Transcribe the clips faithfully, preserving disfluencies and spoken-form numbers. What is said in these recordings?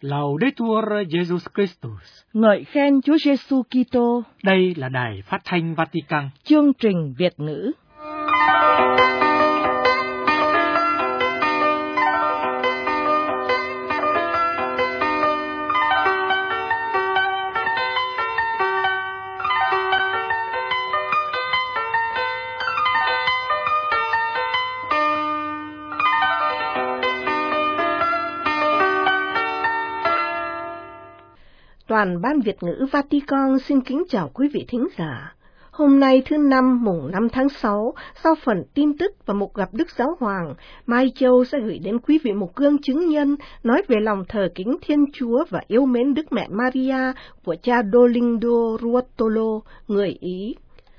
Laudetur Jesus Christus. Ngợi khen Chúa Giêsu Kitô. Đây là Đài Phát thanh Vatican. Chương trình Việt ngữ. Toàn ban Việt ngữ Vatican xin kính chào quý vị thính giả. Hôm nay thứ năm mùng năm tháng sáu, sau phần tin tức và mục gặp Đức Giáo Hoàng, Mai Châu sẽ gửi đến quý vị một gương chứng nhân nói về lòng thờ kính Thiên Chúa và yêu mến Đức Mẹ Maria của cha Dolindo Ruotolo, người Ý.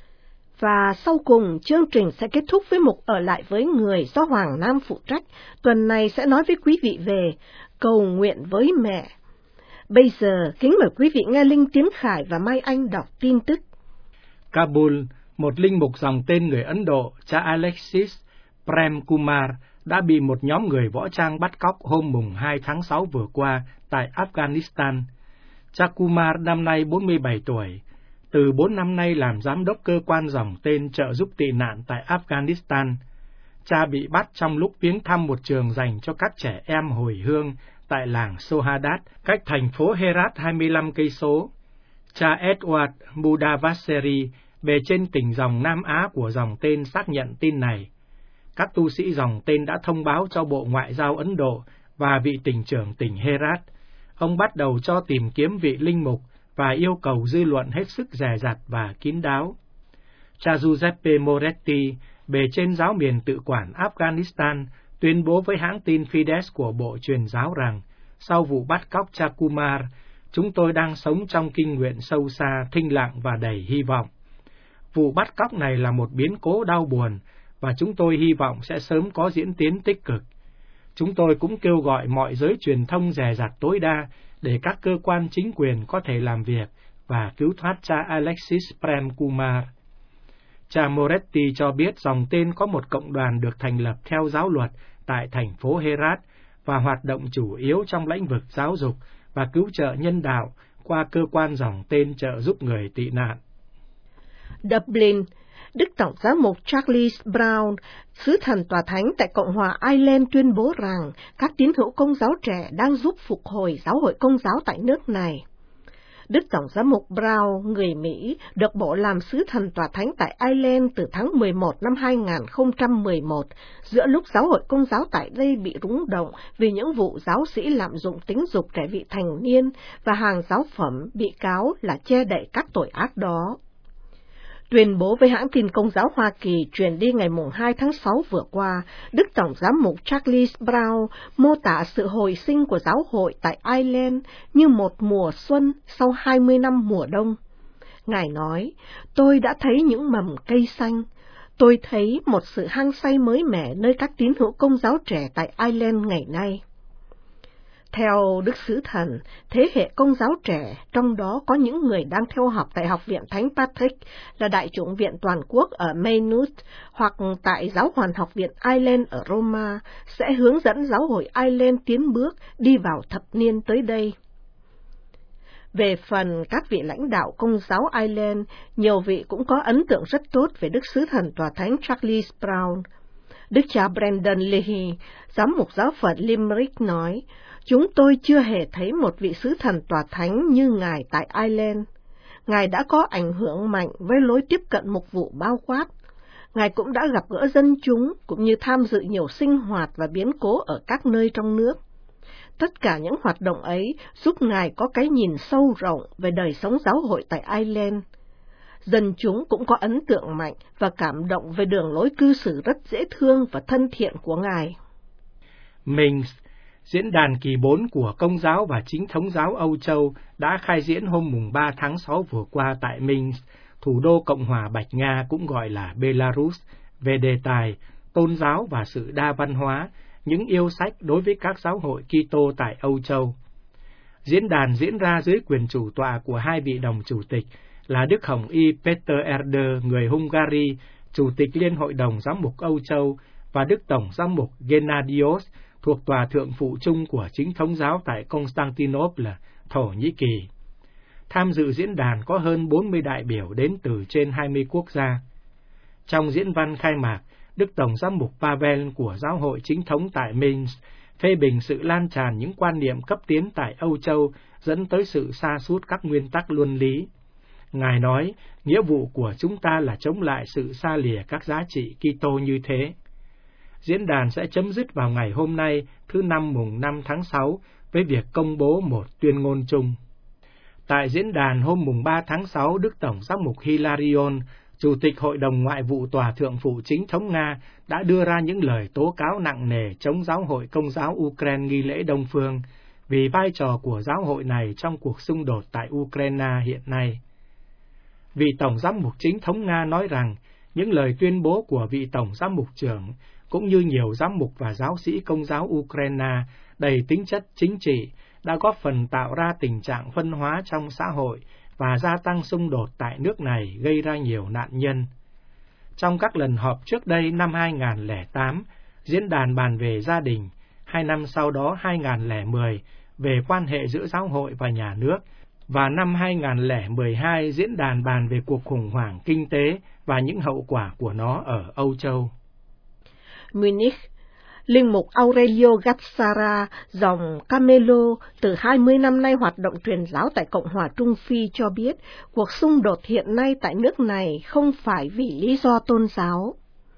Và sau cùng, chương trình sẽ kết thúc với mục ở lại với người do Hoàng Nam phụ trách. Tuần này sẽ nói với quý vị về cầu nguyện với mẹ. Bây giờ, kính mời quý vị nghe Linh Tiến Khải và Mai Anh đọc tin tức. Kabul, một linh mục dòng tên người Ấn Độ, cha Alexis Prem Kumar, đã bị một nhóm người võ trang bắt cóc hôm mùng hai tháng sáu vừa qua tại Afghanistan. Cha Kumar năm nay bốn mươi bảy tuổi, từ bốn năm nay làm giám đốc cơ quan dòng tên trợ giúp tị nạn tại Afghanistan. Cha bị bắt trong lúc viếng thăm một trường dành cho các trẻ em hồi hương tại làng Sohadat, cách thành phố Herat hai mươi lăm cây số. Cha Edward Mudavaseri, bề trên tỉnh dòng Nam Á của dòng tên xác nhận tin này. Các tu sĩ dòng tên đã thông báo cho Bộ Ngoại giao Ấn Độ và vị tỉnh trưởng tỉnh Herat. Ông bắt đầu cho tìm kiếm vị linh mục và yêu cầu dư luận hết sức dè dặt và kín đáo. Cha Giuseppe Moretti, bề trên giáo miền tự quản Afghanistan, tuyên bố với hãng tin Fides của Bộ Truyền giáo rằng, sau vụ bắt cóc cha Kumar, chúng tôi đang sống trong kinh nguyện sâu xa, thinh lặng và đầy hy vọng. Vụ bắt cóc này là một biến cố đau buồn, và chúng tôi hy vọng sẽ sớm có diễn tiến tích cực. Chúng tôi cũng kêu gọi mọi giới truyền thông dè dặt tối đa để các cơ quan chính quyền có thể làm việc và cứu thoát cha Alexis Prem Kumar. Cha Moretti cho biết dòng tên có một cộng đoàn được thành lập theo giáo luật tại thành phố Herat và hoạt động chủ yếu trong lĩnh vực giáo dục và cứu trợ nhân đạo qua cơ quan dòng tên trợ giúp người tị nạn. Dublin, Đức Tổng giám mục Charles Brown, sứ thần tòa thánh tại Cộng hòa Ireland tuyên bố rằng các tín hữu Công giáo trẻ đang giúp phục hồi giáo hội Công giáo tại nước này. Đức Tổng giám mục Brown, người Mỹ, được bổ làm sứ thần tòa thánh tại Ireland từ tháng mười một năm hai nghìn không trăm mười một, giữa lúc giáo hội Công giáo tại đây bị rúng động vì những vụ giáo sĩ lạm dụng tính dục trẻ vị thành niên và hàng giáo phẩm bị cáo là che đậy các tội ác đó. Tuyên bố với hãng tin Công giáo Hoa Kỳ truyền đi ngày hai tháng sáu vừa qua, Đức Tổng giám mục Charles Brown mô tả sự hồi sinh của giáo hội tại Ireland như một mùa xuân sau hai mươi năm mùa đông. Ngài nói, tôi đã thấy những mầm cây xanh, tôi thấy một sự hăng say mới mẻ nơi các tín hữu Công giáo trẻ tại Ireland ngày nay. Theo Đức Sứ Thần, thế hệ Công giáo trẻ, trong đó có những người đang theo học tại Học viện Thánh Patrick, là Đại chủng viện toàn quốc ở Maynooth, hoặc tại Giáo hoàn Học viện Ireland ở Roma, sẽ hướng dẫn giáo hội Ireland tiến bước đi vào thập niên tới đây. Về phần các vị lãnh đạo Công giáo Ireland, nhiều vị cũng có ấn tượng rất tốt về Đức Sứ Thần Tòa Thánh Charles Brown. Đức cha Brendan Leahy, giám mục giáo phận Limerick nói, chúng tôi chưa hề thấy một vị sứ thần tòa thánh như Ngài tại Ireland. Ngài đã có ảnh hưởng mạnh với lối tiếp cận mục vụ bao quát. Ngài cũng đã gặp gỡ dân chúng, cũng như tham dự nhiều sinh hoạt và biến cố ở các nơi trong nước. Tất cả những hoạt động ấy giúp Ngài có cái nhìn sâu rộng về đời sống giáo hội tại Ireland. Dân chúng cũng có ấn tượng mạnh và cảm động về đường lối cư xử rất dễ thương và thân thiện của Ngài. Minsk, diễn đàn kỳ bốn của Công giáo và Chính thống giáo Âu Châu đã khai diễn hôm mùng ba tháng sáu vừa qua tại Minsk, thủ đô Cộng hòa Bạch Nga cũng gọi là Belarus, về đề tài tôn giáo và sự đa văn hóa, những yêu sách đối với các giáo hội Kitô tại Âu Châu. Diễn đàn diễn ra dưới quyền chủ tọa của hai vị đồng chủ tịch là Đức Hồng Y Peter Erder, người Hungary, Chủ tịch Liên hội đồng Giám mục Âu Châu, và Đức Tổng Giám mục Gennadios, thuộc tòa thượng phụ chung của chính thống giáo tại Constantinople, Thổ Nhĩ Kỳ. Tham dự diễn đàn có hơn bốn mươi đại biểu đến từ trên hai mươi quốc gia. Trong diễn văn khai mạc, Đức Tổng giám mục Pavel của Giáo hội chính thống tại Minsk phê bình sự lan tràn những quan niệm cấp tiến tại Âu Châu dẫn tới sự sa sút các nguyên tắc luân lý. Ngài nói, nghĩa vụ của chúng ta là chống lại sự xa lìa các giá trị Kitô như thế. Diễn đàn sẽ chấm dứt vào ngày hôm nay, thứ năm mùng năm tháng sáu, với việc công bố một tuyên ngôn chung. Tại diễn đàn hôm mùng ba tháng sáu, Đức Tổng giám mục Hilarion, Chủ tịch Hội đồng Ngoại vụ Tòa Thượng phụ Chính thống Nga, đã đưa ra những lời tố cáo nặng nề chống Giáo hội Công giáo Ukraine nghi lễ Đông Phương, vì vai trò của giáo hội này trong cuộc xung đột tại Ukraine hiện nay. Vị Tổng giám mục Chính thống Nga nói rằng, những lời tuyên bố của vị Tổng giám mục trưởng, cũng như nhiều giám mục và giáo sĩ Công giáo Ukraine đầy tính chất chính trị, đã góp phần tạo ra tình trạng phân hóa trong xã hội và gia tăng xung đột tại nước này, gây ra nhiều nạn nhân. Trong các lần họp trước đây năm hai nghìn không trăm lẻ tám, diễn đàn bàn về gia đình, hai năm sau đó hai nghìn không trăm lẻ mười, về quan hệ giữa giáo hội và nhà nước, và năm hai nghìn không trăm lẻ mười hai diễn đàn bàn về cuộc khủng hoảng kinh tế và những hậu quả của nó ở Âu Châu. Munich, Linh mục Aurelio Gazzara, dòng Camelo, từ hai mươi năm nay hoạt động truyền giáo tại Cộng hòa Trung Phi cho biết, cuộc xung đột hiện nay tại nước này không phải vì lý do tôn giáo.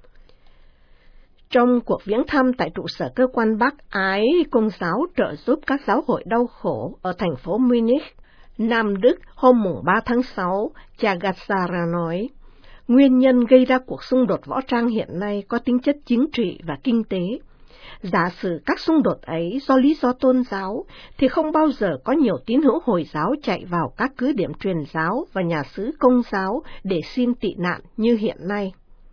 Trong cuộc viếng thăm tại trụ sở cơ quan Bác Ái Công giáo trợ giúp các giáo hội đau khổ ở thành phố Munich, Nam Đức hôm mùng ba tháng sáu, cha Gazzara nói, nguyên nhân gây ra cuộc xung đột võ trang hiện nay có tính chất chính trị và kinh tế. Giả sử các xung đột ấy do lý do tôn giáo, thì không bao giờ có nhiều tín hữu Hồi giáo chạy vào các cứ điểm truyền giáo và nhà xứ Công giáo để xin tị nạn như hiện nay.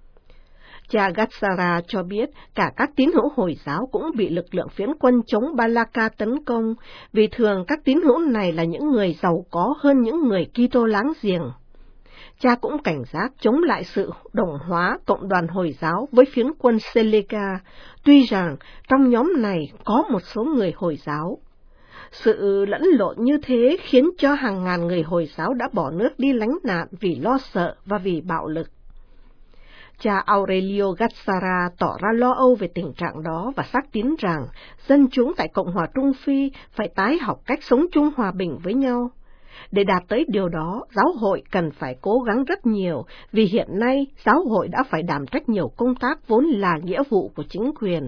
Cha Gazzara cho biết cả các tín hữu Hồi giáo cũng bị lực lượng phiến quân chống Balaka tấn công, vì thường các tín hữu này là những người giàu có hơn những người Kitô láng giềng. Cha cũng cảnh giác chống lại sự đồng hóa cộng đoàn Hồi giáo với phiến quân Seleka, tuy rằng trong nhóm này có một số người Hồi giáo. Sự lẫn lộn như thế khiến cho hàng ngàn người Hồi giáo đã bỏ nước đi lánh nạn vì lo sợ và vì bạo lực. Cha Aurelio Gazzara tỏ ra lo âu về tình trạng đó và xác tín rằng dân chúng tại Cộng hòa Trung Phi phải tái học cách sống chung hòa bình với nhau. Để đạt tới điều đó, giáo hội cần phải cố gắng rất nhiều, vì hiện nay giáo hội đã phải đảm trách nhiều công tác vốn là nghĩa vụ của chính quyền.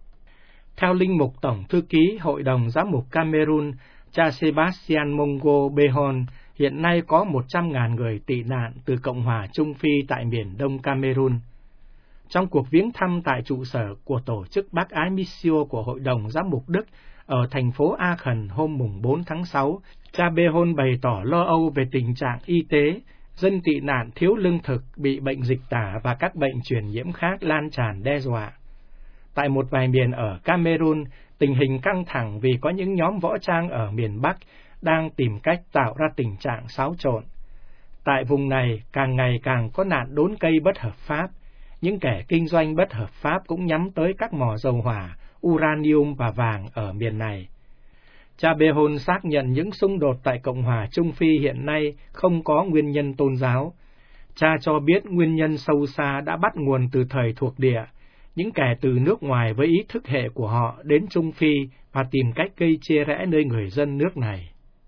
Theo Linh mục Tổng Thư ký Hội đồng Giám mục Cameroon, cha Sebastian Mongo Behon, hiện nay có một trăm nghìn người tị nạn từ Cộng hòa Trung Phi tại miền đông Cameroon. Trong cuộc viếng thăm tại trụ sở của tổ chức Bác Ái Missio của Hội đồng Giám mục Đức ở thành phố Aachen hôm mùng bốn tháng sáu, cha Behon bày tỏ lo âu về tình trạng y tế, dân tị nạn thiếu lương thực, bị bệnh dịch tả và các bệnh truyền nhiễm khác lan tràn đe dọa. Tại một vài miền ở Cameroon, tình hình căng thẳng vì có những nhóm võ trang ở miền Bắc đang tìm cách tạo ra tình trạng xáo trộn. Tại vùng này, càng ngày càng có nạn đốn cây bất hợp pháp. Những kẻ kinh doanh bất hợp pháp cũng nhắm tới các mỏ dầu hỏa, uranium và vàng ở miền này. Cha Behon xác nhận những xung đột tại Cộng hòa Trung Phi hiện nay không có nguyên nhân tôn giáo. Cha cho biết nguyên nhân sâu xa đã bắt nguồn từ thời thuộc địa, những kẻ từ nước ngoài với ý thức hệ của họ đến Trung Phi và tìm cách gây chia rẽ nơi người dân nước này.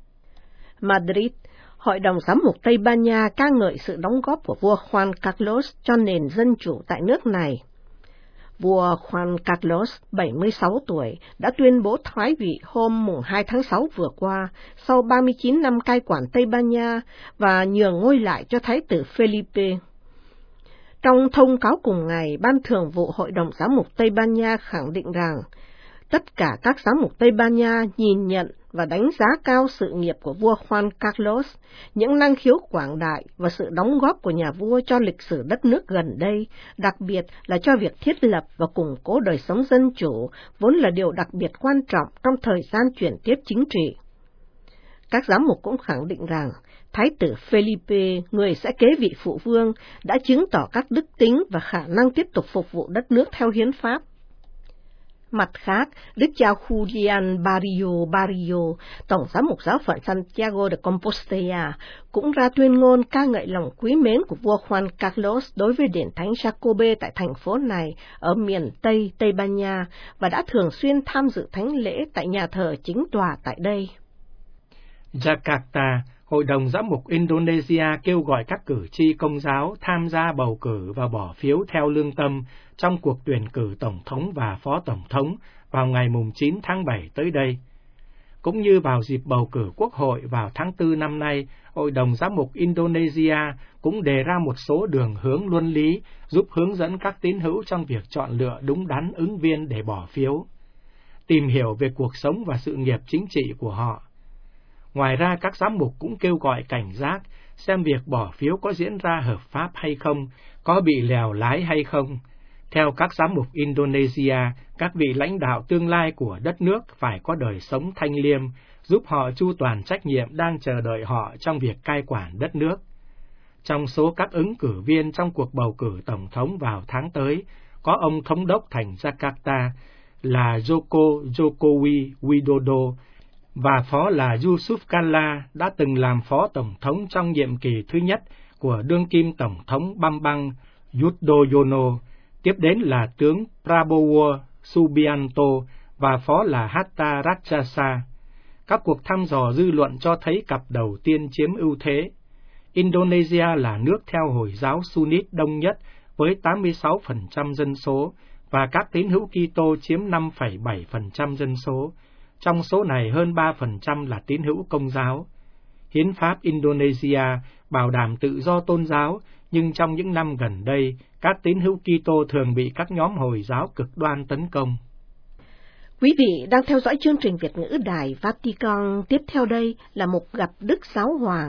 Madrid, Hội đồng Giám mục Tây Ban Nha ca ngợi sự đóng góp của vua Juan Carlos cho nền dân chủ tại nước này. Vua Juan Carlos, bảy mươi sáu tuổi, đã tuyên bố thoái vị hôm mùng hai tháng sáu vừa qua, sau ba mươi chín năm cai quản Tây Ban Nha, và nhường ngôi lại cho Thái tử Felipe. Trong thông cáo cùng ngày, Ban Thường vụ Hội đồng Giám mục Tây Ban Nha khẳng định rằng, tất cả các giám mục Tây Ban Nha nhìn nhận và đánh giá cao sự nghiệp của vua Juan Carlos, những năng khiếu quảng đại và sự đóng góp của nhà vua cho lịch sử đất nước gần đây, đặc biệt là cho việc thiết lập và củng cố đời sống dân chủ, vốn là điều đặc biệt quan trọng trong thời gian chuyển tiếp chính trị. Các giám mục cũng khẳng định rằng, Thái tử Felipe, người sẽ kế vị phụ vương, đã chứng tỏ các đức tính và khả năng tiếp tục phục vụ đất nước theo hiến pháp. Mặt khác, Đức cha Julian Barrio Barrio, Tổng giám mục giáo phận Santiago de Compostela, cũng ra tuyên ngôn ca ngợi lòng quý mến của vua Juan Carlos đối với đền thánh Jacobe tại thành phố này ở miền Tây Tây Ban Nha và đã thường xuyên tham dự thánh lễ tại nhà thờ chính tòa tại đây. Jakarta, Hội đồng Giám mục Indonesia kêu gọi các cử tri Công giáo tham gia bầu cử và bỏ phiếu theo lương tâm trong cuộc tuyển cử Tổng thống và Phó Tổng thống vào ngày chín tháng bảy tới đây. Cũng như vào dịp bầu cử Quốc hội vào tháng tư năm nay, Hội đồng Giám mục Indonesia cũng đề ra một số đường hướng luân lý giúp hướng dẫn các tín hữu trong việc chọn lựa đúng đắn ứng viên để bỏ phiếu, tìm hiểu về cuộc sống và sự nghiệp chính trị của họ. Ngoài ra, các giám mục cũng kêu gọi cảnh giác, xem việc bỏ phiếu có diễn ra hợp pháp hay không, có bị lèo lái hay không. Theo các giám mục Indonesia, các vị lãnh đạo tương lai của đất nước phải có đời sống thanh liêm, giúp họ chu toàn trách nhiệm đang chờ đợi họ trong việc cai quản đất nước. Trong số các ứng cử viên trong cuộc bầu cử Tổng thống vào tháng tới, có ông Thống đốc thành Jakarta là Joko Jokowi Widodo, và phó là Yusuf Kalla đã từng làm phó tổng thống trong nhiệm kỳ thứ nhất của đương kim tổng thống Bambang Yudhoyono, tiếp đến là tướng Prabowo Subianto và phó là Hatta Rajasa. Các cuộc thăm dò dư luận cho thấy cặp đầu tiên chiếm ưu thế. Indonesia là nước theo Hồi giáo Sunnit đông nhất với tám mươi sáu phần trăm dân số và các tín hữu Kitô chiếm năm phẩy bảy phần trăm dân số. Trong số này hơn ba phần trăm là tín hữu Công giáo. Hiến pháp Indonesia bảo đảm tự do tôn giáo, nhưng trong những năm gần đây, các tín hữu Kitô thường bị các nhóm Hồi giáo cực đoan tấn công. Quý vị đang theo dõi chương trình Việt ngữ Đài Vatican. Tiếp theo đây là một gặp Đức Giáo Hoàng.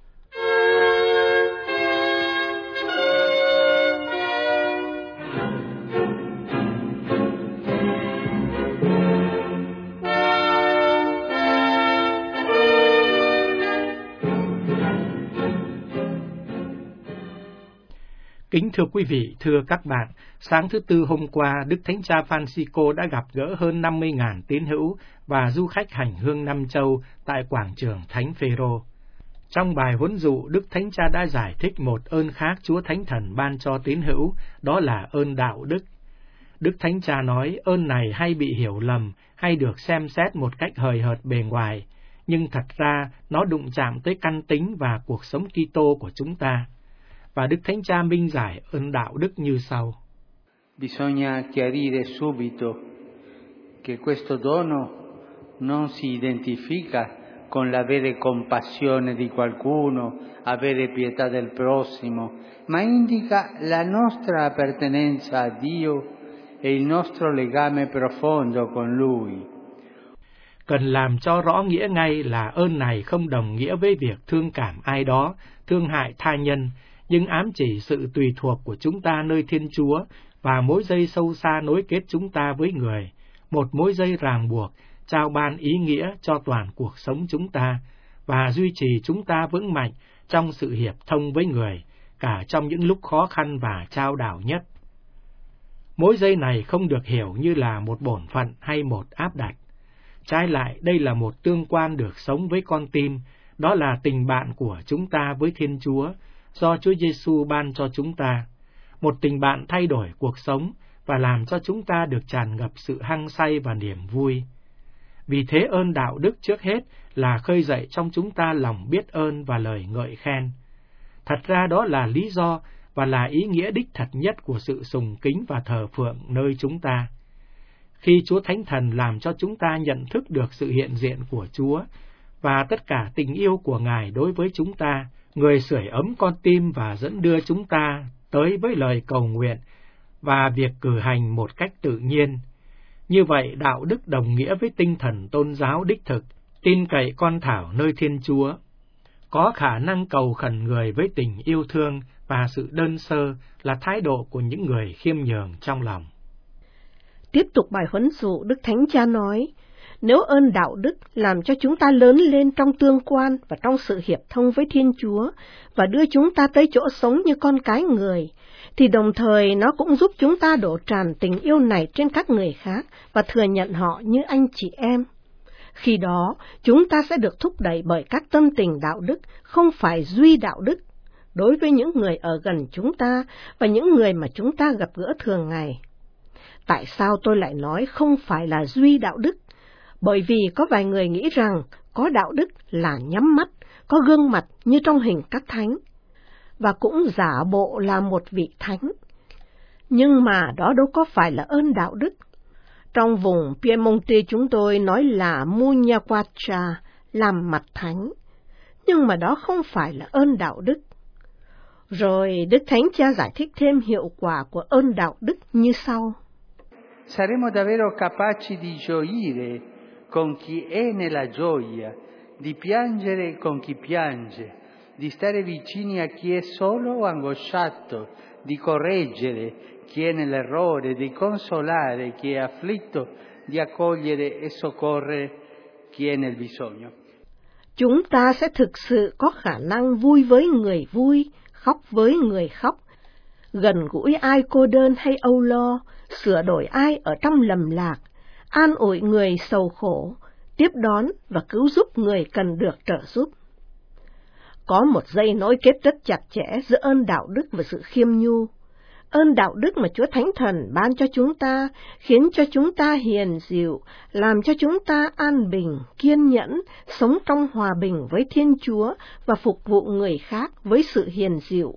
Kính thưa quý vị, thưa các bạn, sáng thứ Tư hôm qua, Đức Thánh Cha Francisco đã gặp gỡ hơn năm mươi nghìn tín hữu và du khách hành hương năm châu tại quảng trường Thánh Phêrô. Trong bài huấn dụ, Đức Thánh Cha đã giải thích một ơn khác Chúa Thánh Thần ban cho tín hữu, đó là ơn đạo đức. Đức Thánh Cha nói ơn này hay bị hiểu lầm, hay được xem xét một cách hời hợt bề ngoài, nhưng thật ra nó đụng chạm tới căn tính và cuộc sống Kitô của chúng ta. Và Đức Thánh Cha minh giải ơn đạo đức như sau. Bisogna chiarire subito che questo dono non si identifica con l'avere compassione di qualcuno, avere pietà del prossimo, ma indica la nostra appartenenza a Dio e il nostro legame profondo con Lui. Cần làm cho rõ nghĩa ngay là ơn này không đồng nghĩa với việc thương cảm ai đó, thương hại tha nhân, nhưng ám chỉ sự tùy thuộc của chúng ta nơi Thiên Chúa và mối dây sâu xa nối kết chúng ta với người, một mối dây ràng buộc, trao ban ý nghĩa cho toàn cuộc sống chúng ta và duy trì chúng ta vững mạnh trong sự hiệp thông với người, cả trong những lúc khó khăn và chao đảo nhất. Mối dây này không được hiểu như là một bổn phận hay một áp đặt. Trái lại, đây là một tương quan được sống với con tim, đó là tình bạn của chúng ta với Thiên Chúa, do Chúa Giêsu ban cho chúng ta, một tình bạn thay đổi cuộc sống và làm cho chúng ta được tràn ngập sự hăng say và niềm vui. Vì thế ơn đạo đức trước hết là khơi dậy trong chúng ta lòng biết ơn và lời ngợi khen. Thật ra đó là lý do và là ý nghĩa đích thật nhất của sự sùng kính và thờ phượng nơi chúng ta. Khi Chúa Thánh Thần làm cho chúng ta nhận thức được sự hiện diện của Chúa và tất cả tình yêu của Ngài đối với chúng ta, Người sưởi ấm con tim và dẫn đưa chúng ta tới với lời cầu nguyện và việc cử hành một cách tự nhiên. Như vậy, đạo đức đồng nghĩa với tinh thần tôn giáo đích thực, tin cậy con thảo nơi Thiên Chúa, có khả năng cầu khẩn người với tình yêu thương và sự đơn sơ là thái độ của những người khiêm nhường trong lòng. Tiếp tục bài huấn dụ, Đức Thánh Cha nói, nếu ơn đạo đức làm cho chúng ta lớn lên trong tương quan và trong sự hiệp thông với Thiên Chúa và đưa chúng ta tới chỗ sống như con cái người, thì đồng thời nó cũng giúp chúng ta đổ tràn tình yêu này trên các người khác và thừa nhận họ như anh chị em. Khi đó, chúng ta sẽ được thúc đẩy bởi các tâm tình đạo đức, không phải duy đạo đức, đối với những người ở gần chúng ta và những người mà chúng ta gặp gỡ thường ngày. Tại sao tôi lại nói không phải là duy đạo đức? Bởi vì có vài người nghĩ rằng có đạo đức là nhắm mắt, có gương mặt như trong hình các thánh, và cũng giả bộ là một vị thánh. Nhưng mà đó đâu có phải là ơn đạo đức. Trong vùng Piemonte chúng tôi nói là Munyaquacha, làm mặt thánh, nhưng mà đó không phải là ơn đạo đức. Rồi Đức Thánh Cha giải thích thêm hiệu quả của ơn đạo đức như sau. Saremo davvero capaci di gioire con chi è nella gioia, di piangere con chi piange, di stare vicini a chi è solo o angosciato, di correggere chi è nell'errore, di consolare chi è afflitto, di accogliere e soccorrere chi è nel bisogno. Chúng ta sẽ thực sự có khả năng vui với người vui, khóc với người khóc, gần gũi ai cô đơn hay âu lo, sửa đổi ai ở trong lầm lạc, an ủi người sầu khổ, tiếp đón và cứu giúp người cần được trợ giúp. Có một dây nối kết rất chặt chẽ giữa ơn đạo đức và sự khiêm nhu. Ơn đạo đức mà Chúa Thánh Thần ban cho chúng ta khiến cho chúng ta hiền dịu, làm cho chúng ta an bình, kiên nhẫn, sống trong hòa bình với Thiên Chúa và phục vụ người khác với sự hiền dịu.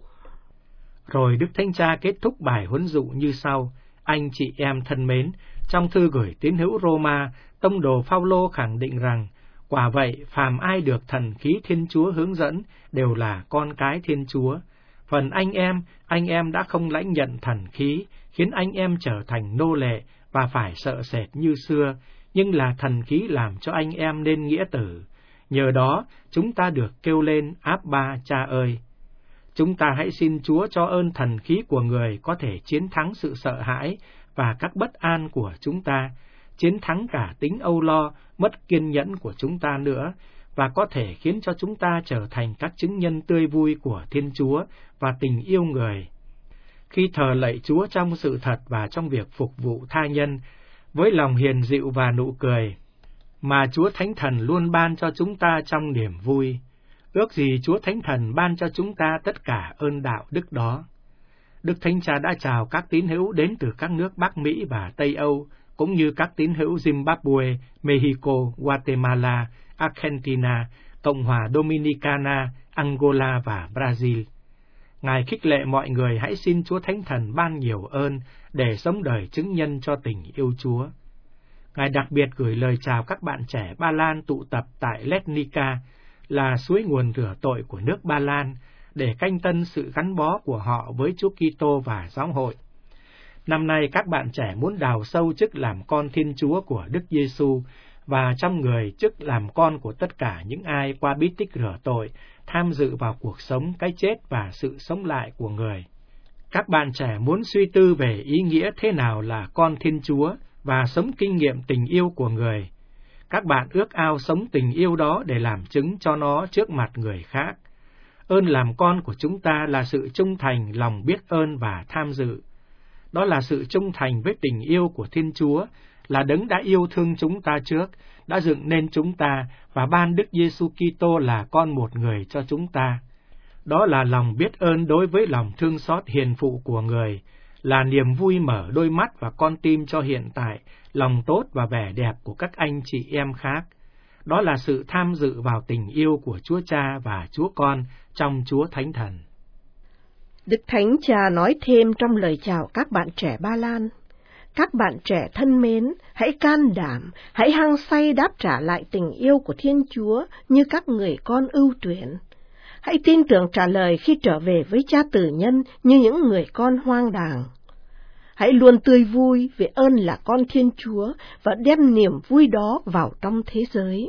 Rồi Đức Thánh Cha kết thúc bài huấn dụ như sau: Anh chị em thân mến, trong thư gửi tín hữu Roma, tông đồ Phao-lô khẳng định rằng, quả vậy, phàm ai được thần khí Thiên Chúa hướng dẫn đều là con cái Thiên Chúa. Phần anh em, anh em đã không lãnh nhận thần khí, khiến anh em trở thành nô lệ và phải sợ sệt như xưa, nhưng là thần khí làm cho anh em nên nghĩa tử. Nhờ đó, chúng ta được kêu lên Abba, Cha ơi! Chúng ta hãy xin Chúa cho ơn thần khí của người có thể chiến thắng sự sợ hãi và các bất an của chúng ta, chiến thắng cả tính âu lo, mất kiên nhẫn của chúng ta nữa, và có thể khiến cho chúng ta trở thành các chứng nhân tươi vui của Thiên Chúa và tình yêu người. Khi thờ lạy Chúa trong sự thật và trong việc phục vụ tha nhân, với lòng hiền dịu và nụ cười, mà Chúa Thánh Thần luôn ban cho chúng ta trong niềm vui, ước gì Chúa Thánh Thần ban cho chúng ta tất cả ơn đạo đức đó. Đức Thánh Cha đã chào các tín hữu đến từ các nước Bắc Mỹ và Tây Âu, cũng như các tín hữu Zimbabwe, Mexico, Guatemala, Argentina, Cộng hòa Dominicana, Angola và Brazil. Ngài khích lệ mọi người hãy xin Chúa Thánh Thần ban nhiều ơn để sống đời chứng nhân cho tình yêu Chúa. Ngài đặc biệt gửi lời chào các bạn trẻ Ba Lan tụ tập tại Letnica, là suối nguồn rửa tội của nước Ba Lan, để canh tân sự gắn bó của họ với Chúa Kitô và giáo hội. Năm nay các bạn trẻ muốn đào sâu chức làm con Thiên Chúa của Đức Giêsu và trong người chức làm con của tất cả những ai qua bí tích rửa tội, tham dự vào cuộc sống, cái chết và sự sống lại của người. Các bạn trẻ muốn suy tư về ý nghĩa thế nào là con Thiên Chúa và sống kinh nghiệm tình yêu của người. Các bạn ước ao sống tình yêu đó để làm chứng cho nó trước mặt người khác. Ơn làm con của chúng ta là sự trung thành, lòng biết ơn và tham dự. Đó là sự trung thành với tình yêu của Thiên Chúa, là Đấng đã yêu thương chúng ta trước, đã dựng nên chúng ta và ban Đức Giêsu Kitô là con một người cho chúng ta. Đó là lòng biết ơn đối với lòng thương xót hiền phụ của người, là niềm vui mở đôi mắt và con tim cho hiện tại, lòng tốt và vẻ đẹp của các anh chị em khác. Đó là sự tham dự vào tình yêu của Chúa Cha và Chúa Con trong Chúa Thánh Thần. Đức Thánh Cha nói thêm trong lời chào các bạn trẻ Ba Lan: Các bạn trẻ thân mến, hãy can đảm, hãy hăng say đáp trả lại tình yêu của Thiên Chúa như các người con ưu tuyển. Hãy tin tưởng trả lời khi trở về với Cha Tử Nhân như những người con hoang đàng. Hãy luôn tươi vui vì ơn là con Thiên Chúa và đem niềm vui đó vào trong thế giới.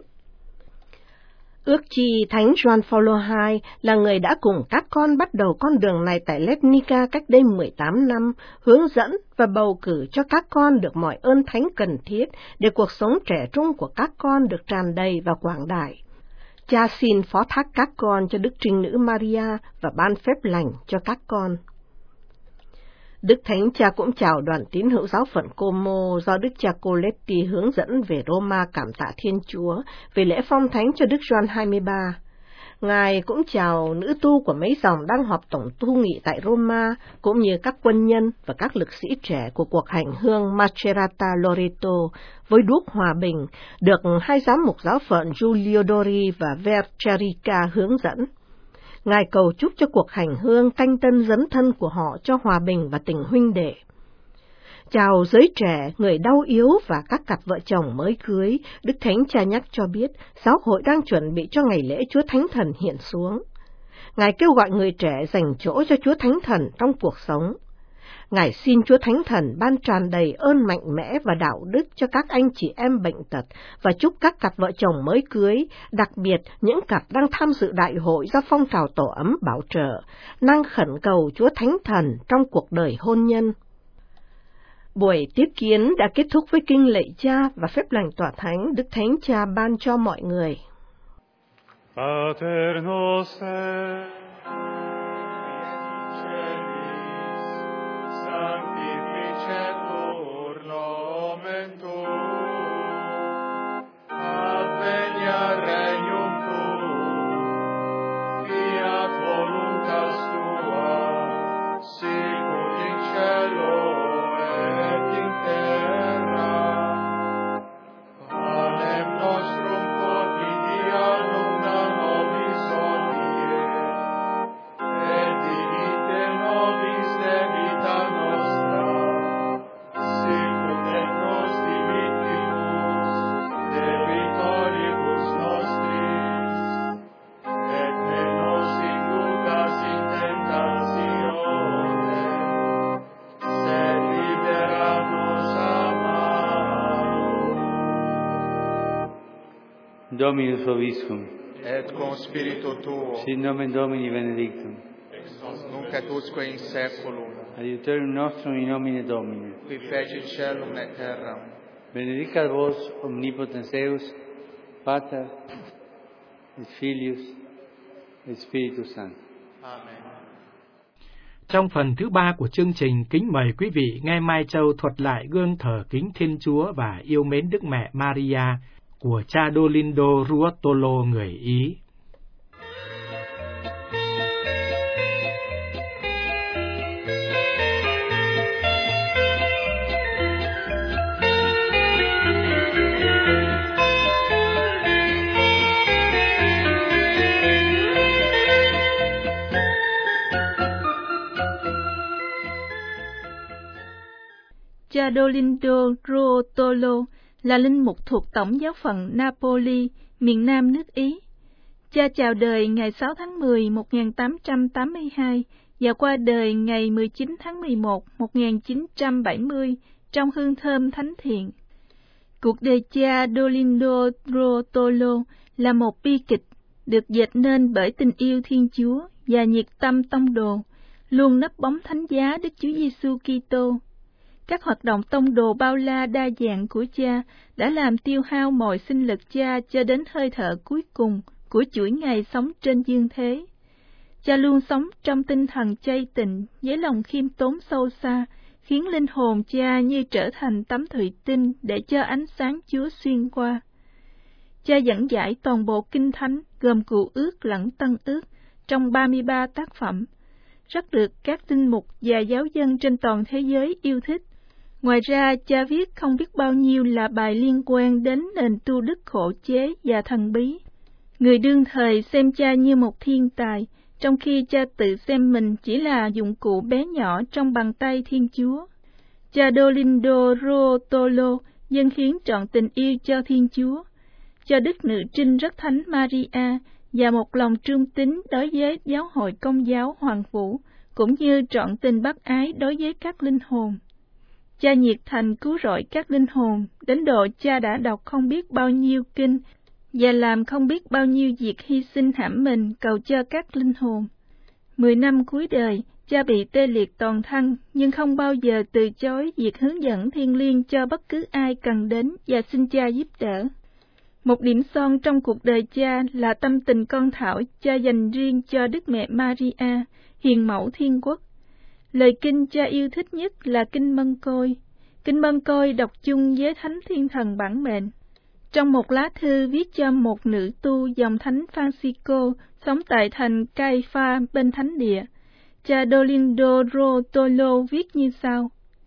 Ước chi Thánh Gioan Phaolô đệ nhị là người đã cùng các con bắt đầu con đường này tại Letnica cách đây mười tám năm, hướng dẫn và bầu cử cho các con được mọi ơn thánh cần thiết để cuộc sống trẻ trung của các con được tràn đầy và quảng đại. Cha xin phó thác các con cho Đức Trinh Nữ Maria và ban phép lành cho các con. Đức Thánh Cha cũng chào đoàn tín hữu giáo phận Como do Đức cha Coletti hướng dẫn về Roma cảm tạ Thiên Chúa về lễ phong thánh cho Đức Gioan hai mươi ba. Ngài cũng chào nữ tu của mấy dòng đang họp tổng tu nghị tại Roma, cũng như các quân nhân và các lực sĩ trẻ của cuộc hành hương Macerata Loreto với đuốc hòa bình, được hai giám mục giáo phận Giulio Dori và Vercherica hướng dẫn. Ngài cầu chúc cho cuộc hành hương canh tân dấn thân của họ cho hòa bình và tình huynh đệ. Chào giới trẻ, người đau yếu và các cặp vợ chồng mới cưới, Đức Thánh Cha nhắc cho biết giáo hội đang chuẩn bị cho ngày lễ Chúa Thánh Thần hiện xuống. Ngài kêu gọi người trẻ dành chỗ cho Chúa Thánh Thần trong cuộc sống. Ngài xin Chúa Thánh Thần ban tràn đầy ơn mạnh mẽ và đạo đức cho các anh chị em bệnh tật và chúc các cặp vợ chồng mới cưới, đặc biệt những cặp đang tham dự đại hội do phong trào tổ ấm bảo trợ, năng khẩn cầu Chúa Thánh Thần trong cuộc đời hôn nhân. Buổi tiếp kiến đã kết thúc với kinh lạy Cha và phép lành tỏa thánh Đức Thánh Cha ban cho mọi người. Pater noster, sanctificetur nomen tuum, adveniat regnum tuum, fiat voluntas tua, sicut in cielo et in terra. Panem nostrum quotidianum da nobis hodie, et dimitte nobis debita nostra, sicut et nos dimittimus debitoribus nostris, et ne nos inducas in tentatione, sed libera nos a malo. Dominus vobiscum, Et con spiritu tuo, sit nomen Domini benedictum, nunc et usque in saeculum, adiutorium nostrum in nomine Domini. qui fecit caelum et terram. Benedicat vos omnipotens Deus, Pater, et Filius, et Spiritus Sanctus. Amen. Trong phần thứ ba của chương trình, kính mời quý vị nghe Mai Châu thuật lại gương thờ kính Thiên Chúa và yêu mến Đức Mẹ Maria của cha Dolindo Ruotolo người Ý. Cha Dolindo Ruotolo là linh mục thuộc Tổng giáo phận Napoli, miền Nam nước Ý. Cha chào đời ngày sáu tháng mười năm một nghìn tám trăm tám mươi hai và qua đời ngày mười chín tháng mười một năm một nghìn chín trăm bảy mươi trong hương thơm thánh thiện. Cuộc đời cha Dolindo Ruotolo là một bi kịch được dệt nên bởi tình yêu Thiên Chúa và nhiệt tâm tông đồ, luôn nấp bóng thánh giá Đức Chúa Giêsu Kitô. Các hoạt động tông đồ bao la đa dạng của cha đã làm tiêu hao mọi sinh lực cha cho đến hơi thở cuối cùng của chuỗi ngày sống trên dương thế. Cha luôn sống trong tinh thần chay tịnh với lòng khiêm tốn sâu xa, khiến linh hồn cha như trở thành tấm thủy tinh để cho ánh sáng Chúa xuyên qua. Cha dẫn giải toàn bộ kinh thánh gồm Cựu Ước lẫn Tân Ước trong ba mươi ba tác phẩm, rất được các linh mục và giáo dân trên toàn thế giới yêu thích. Ngoài ra, cha viết không biết bao nhiêu là bài liên quan đến nền tu đức khổ chế và thần bí. Người đương thời xem cha như một thiên tài, trong khi cha tự xem mình chỉ là dụng cụ bé nhỏ trong bàn tay Thiên Chúa. Cha Dolindo Ruotolo dâng hiến trọn tình yêu cho Thiên Chúa, cho Đức Nữ Trinh rất thánh Maria và một lòng trung tín đối với giáo hội Công giáo Hoàng Vũ, cũng như trọn tình bác ái đối với các linh hồn. Cha nhiệt thành cứu rỗi các linh hồn, đến độ cha đã đọc không biết bao nhiêu kinh và làm không biết bao nhiêu việc hy sinh hãm mình cầu cho các linh hồn. Mười năm cuối đời, cha bị tê liệt toàn thân, nhưng không bao giờ từ chối việc hướng dẫn thiêng liêng cho bất cứ ai cần đến và xin cha giúp đỡ. Một điểm son trong cuộc đời cha là tâm tình con thảo cha dành riêng cho Đức Mẹ Maria, hiền mẫu thiên quốc. Lời kinh cha yêu thích nhất là kinh Mân Côi. Kinh Mân Côi đọc chung với Thánh Thiên Thần Bản Mệnh. Trong một lá thư viết cho một nữ tu dòng Thánh Francisco sống tại thành Caifa bên Thánh Địa, cha Dolindo Rotolo viết như sau: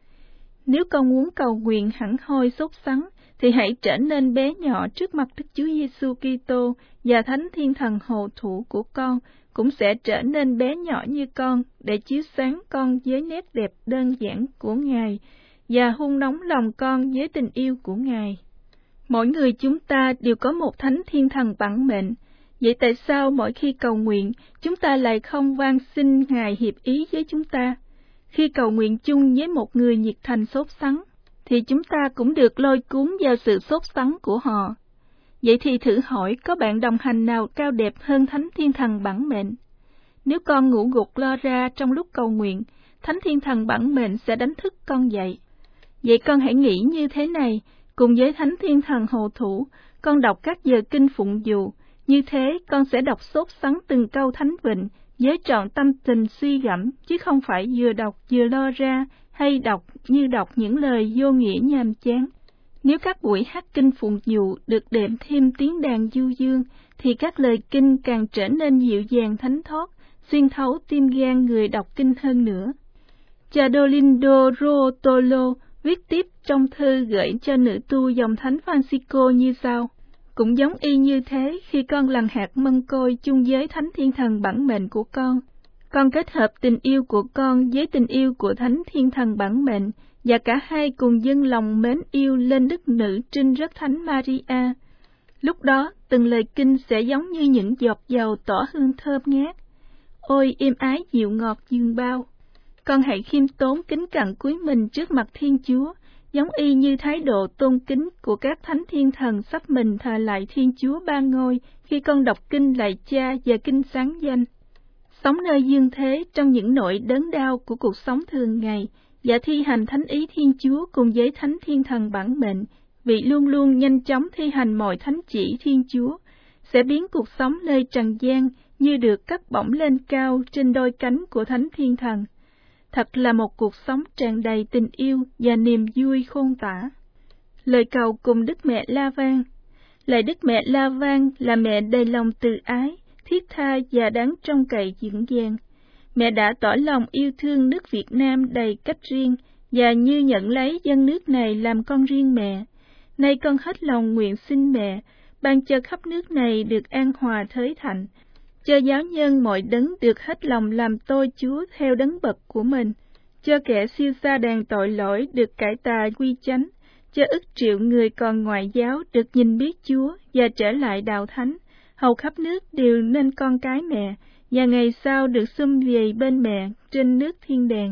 Nếu con muốn cầu nguyện hẳn hoi sốt sắng, thì hãy trở nên bé nhỏ trước mặt Đức Chúa Giêsu Kitô, và Thánh Thiên Thần hộ thủ của con cũng sẽ trở nên bé nhỏ như con, để chiếu sáng con với nét đẹp đơn giản của Ngài và hun nóng lòng con với tình yêu của Ngài. Mỗi người chúng ta đều có một Thánh Thiên Thần bản mệnh. Vậy tại sao mỗi khi cầu nguyện, chúng ta lại không van xin Ngài hiệp ý với chúng ta? Khi cầu nguyện chung với một người nhiệt thành sốt sắng, thì chúng ta cũng được lôi cuốn vào sự sốt sắng của họ. Vậy thì thử hỏi, có bạn đồng hành nào cao đẹp hơn Thánh Thiên Thần bản mệnh? Nếu con ngủ gục lo ra trong lúc cầu nguyện, Thánh Thiên Thần bản mệnh sẽ đánh thức con dậy. Vậy con hãy nghĩ như thế này: cùng với Thánh Thiên Thần hộ thủ, con đọc các giờ kinh phụng dụ. Như thế, con sẽ đọc sốt sắng từng câu Thánh Vịnh với trọn tâm tình suy gẫm, chứ không phải vừa đọc vừa lo ra, hay đọc như đọc những lời vô nghĩa nhàm chán. Nếu các buổi hát kinh phụng dụ được đệm thêm tiếng đàn du dương, thì các lời kinh càng trở nên dịu dàng thánh thót, xuyên thấu tim gan người đọc kinh hơn nữa. Cha Dolindo Rotolo viết tiếp trong thư gửi cho nữ tu dòng Thánh Francisco như sau: Cũng giống y như thế, khi con lằn hạt mân côi chung với Thánh Thiên Thần bản mệnh của con, con kết hợp tình yêu của con với tình yêu của Thánh Thiên Thần bản mệnh, và cả hai cùng dâng lòng mến yêu lên Đức Nữ Trinh Rất Thánh Maria. Lúc đó, từng lời kinh sẽ giống như những giọt dầu tỏa hương thơm ngát. Ôi êm ái dịu ngọt dương bao! Con hãy khiêm tốn kính cẩn cúi mình trước mặt Thiên Chúa, giống y như thái độ tôn kính của các Thánh Thiên Thần sắp mình thờ lại Thiên Chúa Ba Ngôi khi con đọc kinh lạy Cha và kinh sáng danh. Sống nơi dương thế trong những nỗi đớn đau của cuộc sống thường ngày, và thi hành thánh ý Thiên Chúa cùng với Thánh Thiên Thần bản mệnh, vì luôn luôn nhanh chóng thi hành mọi thánh chỉ Thiên Chúa, sẽ biến cuộc sống nơi trần gian như được cất bổng lên cao trên đôi cánh của Thánh Thiên Thần. Thật là một cuộc sống tràn đầy tình yêu và niềm vui khôn tả. Lời cầu cùng Đức Mẹ La Vang. Lạy Đức Mẹ La Vang là mẹ đầy lòng từ ái, thiết tha và đáng trông cậy vững vàng. Mẹ đã tỏ lòng yêu thương nước Việt Nam đầy cách riêng, và như nhận lấy dân nước này làm con riêng mẹ. Nay con hết lòng nguyện xin mẹ, ban cho khắp nước này được an hòa thới thạnh, cho giáo nhân mọi đấng được hết lòng làm tôi Chúa theo đấng bậc của mình, cho kẻ siêu sa đàn tội lỗi được cải tà quy chánh, cho ức triệu người còn ngoại giáo được nhìn biết Chúa và trở lại đạo thánh, hầu khắp nước đều nên con cái mẹ, và ngày sau được sum về bên mẹ trên nước thiên đàng.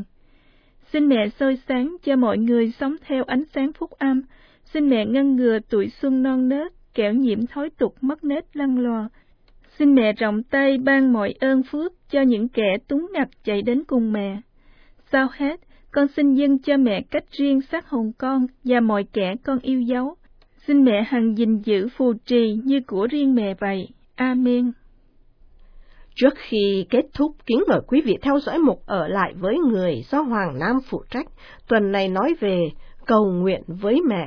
Xin mẹ soi sáng cho mọi người sống theo ánh sáng phúc âm. Xin mẹ ngăn ngừa tuổi xuân non nớt, kẻo nhiễm thói tục mất nết lăng loà. Xin mẹ rộng tay ban mọi ơn phước cho những kẻ túng ngặt chạy đến cùng mẹ. Sau hết, con xin dâng cho mẹ cách riêng xác hồn con và mọi kẻ con yêu dấu. Xin mẹ hằng gìn giữ phù trì như của riêng mẹ vậy. Amen. Trước khi kết thúc, kính mời quý vị theo dõi mục Ở lại với người do Hoàng Nam phụ trách. Tuần này nói về cầu nguyện với mẹ.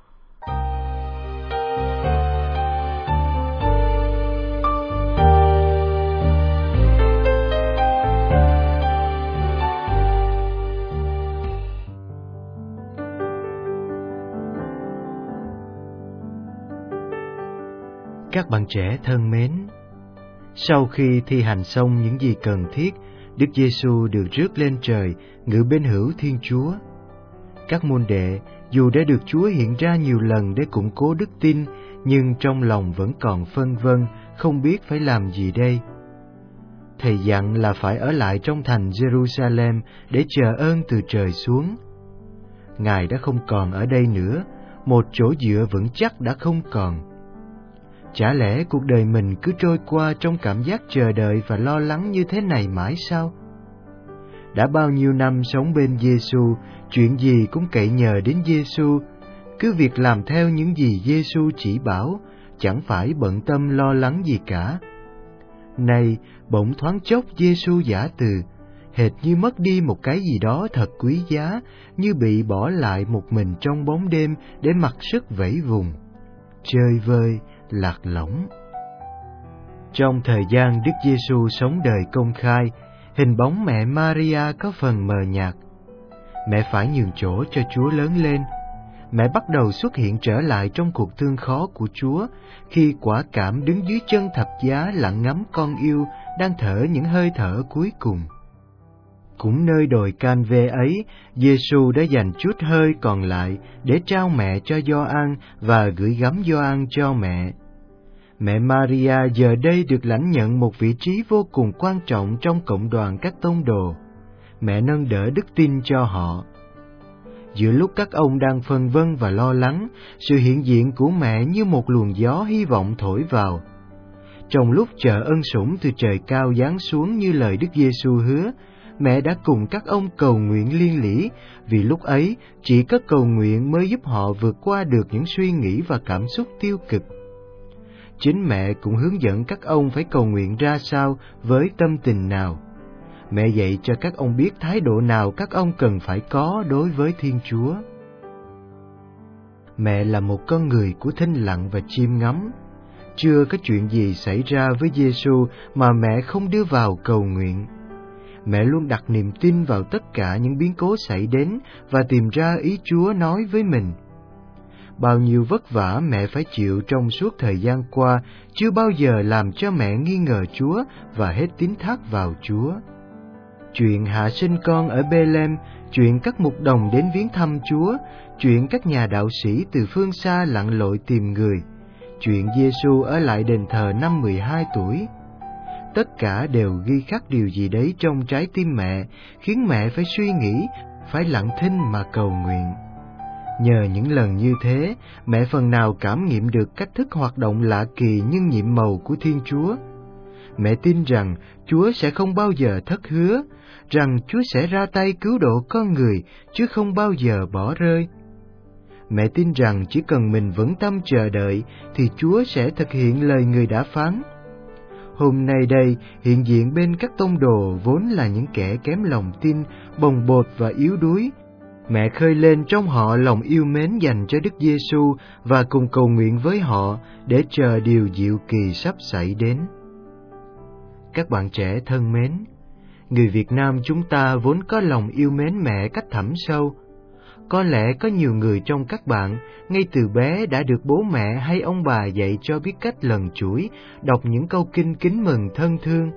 Các bạn trẻ thân mến, sau khi thi hành xong những gì cần thiết, Đức Giêsu được rước lên trời, ngự bên hữu Thiên Chúa. Các môn đệ, dù đã được Chúa hiện ra nhiều lần để củng cố đức tin, nhưng trong lòng vẫn còn phân vân, không biết phải làm gì đây. Thầy dặn là phải ở lại trong thành Jerusalem để chờ ơn từ trời xuống. Ngài đã không còn ở đây nữa, một chỗ dựa vững chắc đã không còn. Chả lẽ cuộc đời mình cứ trôi qua trong cảm giác chờ đợi và lo lắng như thế này mãi sao? Đã bao nhiêu năm sống bên Giêsu, chuyện gì cũng cậy nhờ đến Giêsu, cứ việc làm theo những gì Giêsu chỉ bảo, chẳng phải bận tâm lo lắng gì cả. Nay, bỗng thoáng chốc Giêsu giã từ, hệt như mất đi một cái gì đó thật quý giá, như bị bỏ lại một mình trong bóng đêm để mặc sức vẫy vùng, chơi vơi, lạc lõng. Trong thời gian Đức Giêsu sống đời công khai, hình bóng mẹ Maria có phần mờ nhạt. Mẹ phải nhường chỗ cho Chúa lớn lên. Mẹ bắt đầu xuất hiện trở lại trong cuộc thương khó của Chúa, khi quả cảm đứng dưới chân thập giá lặng ngắm con yêu đang thở những hơi thở cuối cùng. Cũng nơi đồi Can-vê ấy, Giêsu đã dành chút hơi còn lại để trao mẹ cho Gioan và gửi gắm Gioan cho mẹ. Mẹ Maria giờ đây được lãnh nhận một vị trí vô cùng quan trọng trong cộng đoàn các tông đồ. Mẹ nâng đỡ đức tin cho họ. Giữa lúc các ông đang phân vân và lo lắng, sự hiện diện của mẹ như một luồng gió hy vọng thổi vào. Trong lúc chờ ân sủng từ trời cao giáng xuống như lời Đức Giêsu hứa, mẹ đã cùng các ông cầu nguyện liên lỉ, vì lúc ấy chỉ có cầu nguyện mới giúp họ vượt qua được những suy nghĩ và cảm xúc tiêu cực. Chính mẹ cũng hướng dẫn các ông phải cầu nguyện ra sao, với tâm tình nào. Mẹ dạy cho các ông biết thái độ nào các ông cần phải có đối với Thiên Chúa. Mẹ là một con người của thinh lặng và chiêm ngắm. Chưa có chuyện gì xảy ra với Giêsu mà mẹ không đưa vào cầu nguyện. Mẹ luôn đặt niềm tin vào tất cả những biến cố xảy đến và tìm ra ý Chúa nói với mình. Bao nhiêu vất vả mẹ phải chịu trong suốt thời gian qua chưa bao giờ làm cho mẹ nghi ngờ Chúa và hết tín thác vào Chúa. Chuyện hạ sinh con ở Bê-lem, chuyện các mục đồng đến viếng thăm Chúa, chuyện các nhà đạo sĩ từ phương xa lặn lội tìm người, chuyện Giêsu ở lại đền thờ năm mười hai tuổi. Tất cả đều ghi khắc điều gì đấy trong trái tim mẹ, khiến mẹ phải suy nghĩ, phải lặng thinh mà cầu nguyện. Nhờ những lần như thế, mẹ phần nào cảm nghiệm được cách thức hoạt động lạ kỳ nhưng nhiệm màu của Thiên Chúa. Mẹ tin rằng Chúa sẽ không bao giờ thất hứa, rằng Chúa sẽ ra tay cứu độ con người, chứ không bao giờ bỏ rơi. Mẹ tin rằng chỉ cần mình vững tâm chờ đợi, thì Chúa sẽ thực hiện lời Người đã phán. Hôm nay đây, hiện diện bên các tông đồ vốn là những kẻ kém lòng tin, bồng bột và yếu đuối. Mẹ khơi lên trong họ lòng yêu mến dành cho Đức Giêsu và cùng cầu nguyện với họ để chờ điều diệu kỳ sắp xảy đến. Các bạn trẻ thân mến, người Việt Nam chúng ta vốn có lòng yêu mến mẹ cách thẳm sâu. Có lẽ có nhiều người trong các bạn ngay từ bé đã được bố mẹ hay ông bà dạy cho biết cách lần chuỗi, đọc những câu kinh kính mừng thân thương.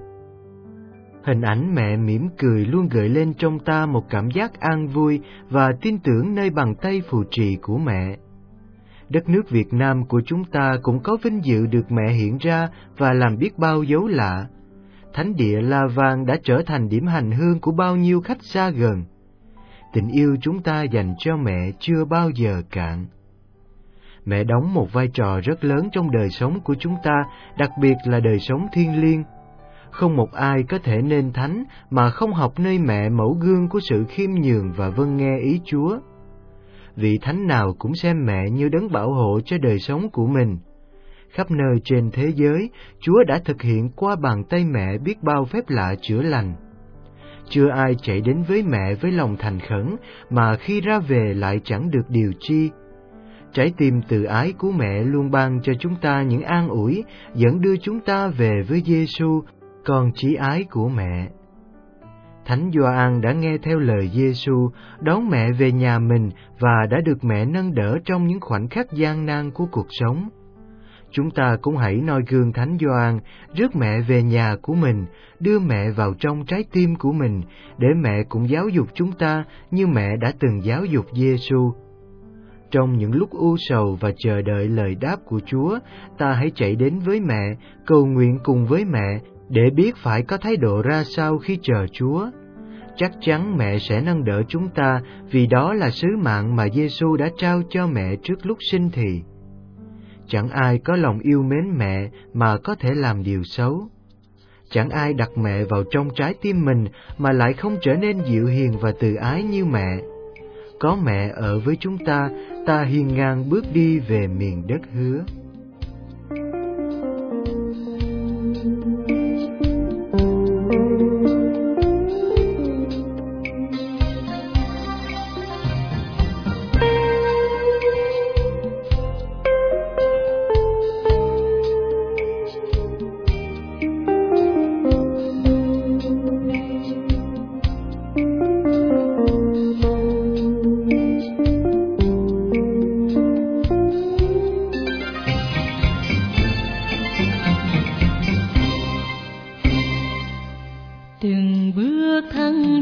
Hình ảnh mẹ mỉm cười luôn gợi lên trong ta một cảm giác an vui và tin tưởng nơi bàn tay phù trì của mẹ. Đất nước Việt Nam của chúng ta cũng có vinh dự được mẹ hiện ra và làm biết bao dấu lạ. Thánh địa La Vang đã trở thành điểm hành hương của bao nhiêu khách xa gần. Tình yêu chúng ta dành cho mẹ chưa bao giờ cạn. Mẹ đóng một vai trò rất lớn trong đời sống của chúng ta, đặc biệt là đời sống thiêng liêng. Không một ai có thể nên thánh mà không học nơi mẹ mẫu gương của sự khiêm nhường và vâng nghe ý Chúa. Vị thánh nào cũng xem mẹ như đấng bảo hộ cho đời sống của mình. Khắp nơi trên thế giới, Chúa đã thực hiện qua bàn tay mẹ biết bao phép lạ chữa lành. Chưa ai chạy đến với mẹ với lòng thành khẩn mà khi ra về lại chẳng được điều chi. Trái tim từ ái của mẹ luôn ban cho chúng ta những an ủi, dẫn đưa chúng ta về với Giêsu, con chí ái của mẹ. Thánh Gioan đã nghe theo lời Giêsu, đón mẹ về nhà mình và đã được mẹ nâng đỡ trong những khoảnh khắc gian nan của cuộc sống. Chúng ta cũng hãy noi gương Thánh Gioan, rước mẹ về nhà của mình, đưa mẹ vào trong trái tim của mình, để mẹ cũng giáo dục chúng ta như mẹ đã từng giáo dục Giêsu. Trong những lúc u sầu và chờ đợi lời đáp của Chúa, ta hãy chạy đến với mẹ, cầu nguyện cùng với mẹ, để biết phải có thái độ ra sao khi chờ Chúa. Chắc chắn mẹ sẽ nâng đỡ chúng ta, vì đó là sứ mạng mà Giêsu đã trao cho mẹ trước lúc sinh thì. Chẳng ai có lòng yêu mến mẹ mà có thể làm điều xấu. Chẳng ai đặt mẹ vào trong trái tim mình mà lại không trở nên dịu hiền và từ ái như mẹ. Có mẹ ở với chúng ta, ta hiên ngang bước đi về miền đất hứa.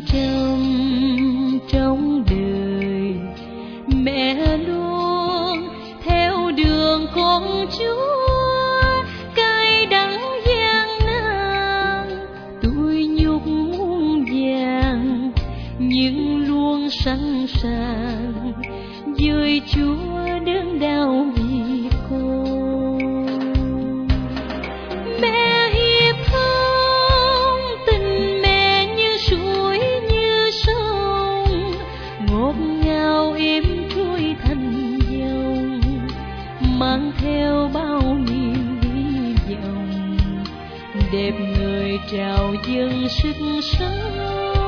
chồng trong đời, mẹ luôn theo đường con Chúa, cay đắng gian nan tuổi nhục muôn vàng, nhưng luôn sẵn sàng với Chúa đớn đau vì con. Mẹ hiệp thông, tình mẹ như suối như sông, ngọt ngào êm trôi thành dòng, mang theo bao niềm hy vọng, đẹp người trao dâng sức sống.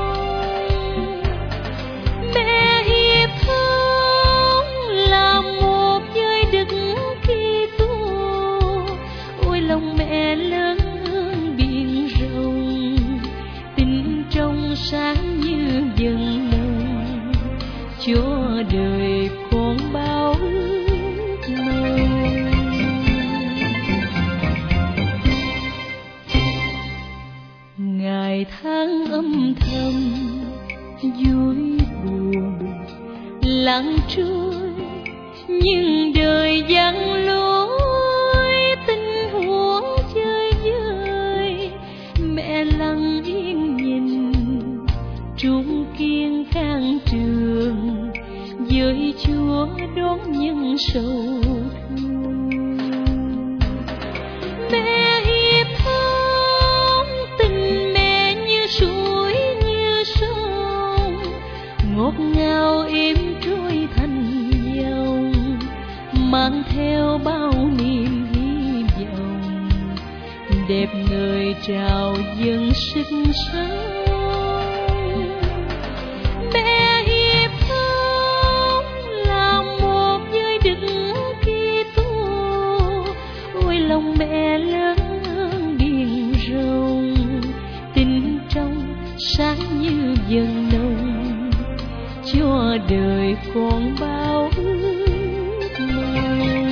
Mẹ hiệp thông là một với Đức Kitô, ôi lòng mẹ lớn hơn biển rộng, tình trong sáng như dần nồng, cho đời con bao ước mong. Ngày tháng âm thầm vui buồn lặng trôi, nhưng đời giăng lối tình huống chơi vơi, mẹ lặng yên nhìn trung kiên khang trường, với Chúa đón nhân sầu thương. Mẹ hiệp thông, tình mẹ như suối như sông, ngọt ngào êm trôi thành dòng, mang theo bao niềm hy vọng, đẹp người trao dâng sức sống. Mẹ hiệp thông là một với Đức Kitô, ôi lòng mẹ lớn hơn biển rộng, tình trong sáng như dần nồng, cho đời con bao ước mong.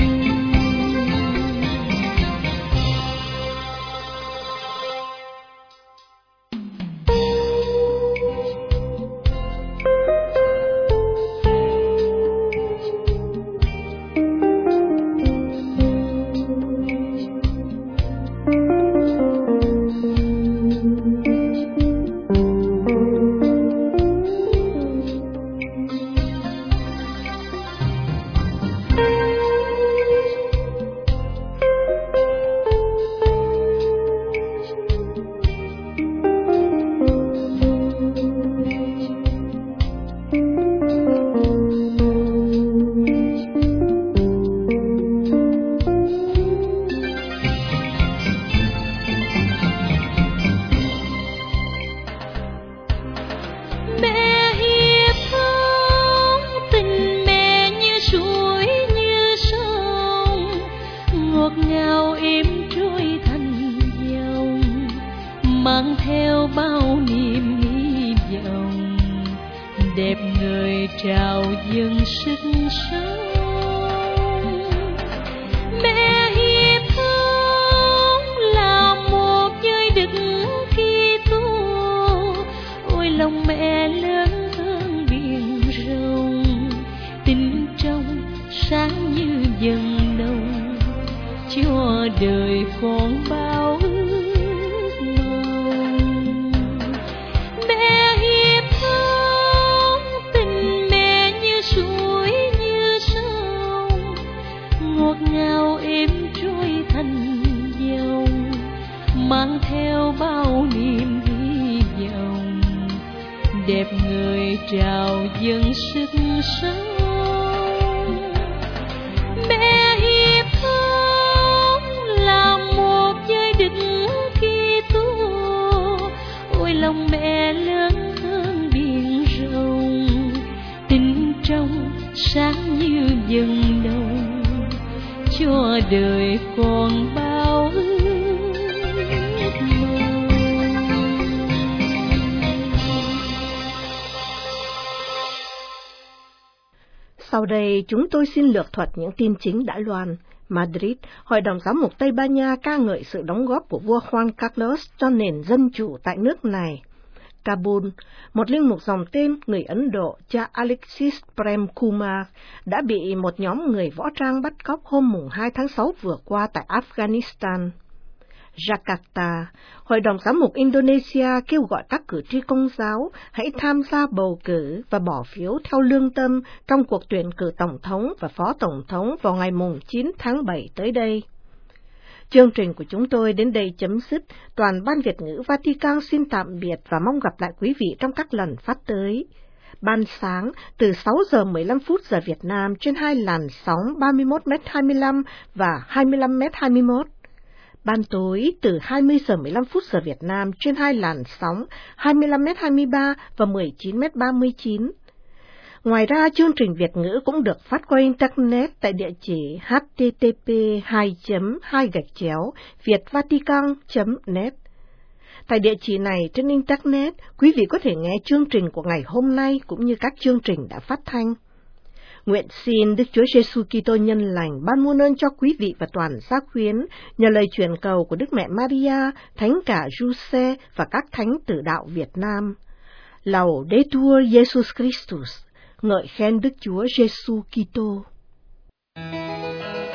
Mang theo bao niềm hy vọng, đẹp người trao dâng sức sống. Mẹ hiệp thông là một với Đức Kitô, ôi lòng mẹ lớn hơn biển rộng, tình trong sáng như dần nồng, cho đời con bao ước mong. Mẹ hiệp thông, tình mẹ như suối như sông, ngọt ngào êm trôi thành dòng, mang theo bao niềm hy vọng, đẹp người trao dâng sức sống. Mẹ hiệp thông là một với Đức Kitô, ôi lòng mẹ lớn hơn biển rộng, tình trong sáng như dần nồng, cho đời còn bao ước mong. Sau đây chúng tôi xin lược thuật những tin chính đã loan. Madrid, Hội đồng Giám mục Tây Ban Nha ca ngợi sự đóng góp của vua Juan Carlos cho nền dân chủ tại nước này. Kabul, một linh mục dòng tên người Ấn Độ cha Alexis Prem Kumar đã bị một nhóm người võ trang bắt cóc hôm mùng hai tháng sáu vừa qua tại Afghanistan. Jakarta, Hội đồng Giám mục Indonesia kêu gọi các cử tri Công giáo hãy tham gia bầu cử và bỏ phiếu theo lương tâm trong cuộc tuyển cử Tổng thống và Phó Tổng thống vào ngày mùng chín tháng bảy tới đây. Chương trình của chúng tôi đến đây chấm dứt. Toàn ban Việt ngữ Vatican xin tạm biệt và mong gặp lại quý vị trong các lần phát tới. Ban sáng từ sáu giờ mười lăm phút giờ Việt Nam trên hai làn sóng ba mươi mốt mét hai mươi lăm và hai mươi lăm mét hai mươi mốt. Ban tối từ hai mươi giờ mười lăm phút giờ Việt Nam trên hai làn sóng hai mươi lăm mét hai mươi ba và mười chín mét ba mươi chín. Ngoài ra, chương trình Việt ngữ cũng được phát qua Internet tại địa chỉ h t t p hai chấm hai gạch chéo vietvatican chấm net. Tại địa chỉ này trên Internet, quý vị có thể nghe chương trình của ngày hôm nay cũng như các chương trình đã phát thanh. Nguyện xin Đức Chúa Giêsu Kitô nhân lành ban muôn ơn cho quý vị và toàn gia khuyến nhờ lời truyền cầu của Đức Mẹ Maria, Thánh cả Giuse và các thánh tử đạo Việt Nam. Laudetur Jesus Christus, ngợi khen Đức Chúa Giêsu Kitô.